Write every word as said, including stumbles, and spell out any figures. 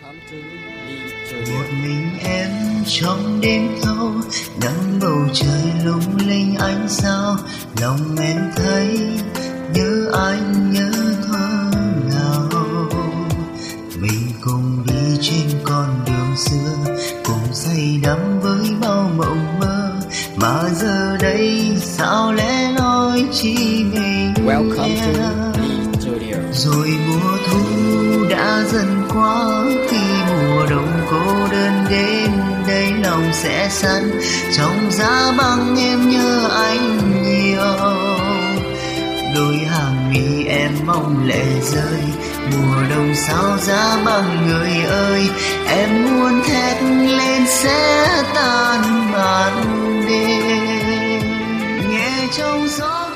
Một mình em trong đêm thâu, nắng bầu trời lung linh ánh sao, lòng em thấy nhớ anh nhớ thuở nào. Mình cùng đi trên con đường xưa, cùng say đắm với bao mộng mơ, mà giờ đây sao lẽ loi chỉ mình em. Rồi mùa thu đã dần qua, khi mùa đông cô đơn đến đây lòng sẽ sẵn. Trong giá băng em nhớ anh nhiều, đôi hàng mi em mong lệ rơi. Mùa đông sao giá băng người ơi, em muốn thét lên sẽ tan màn đêm. Nghe trong gió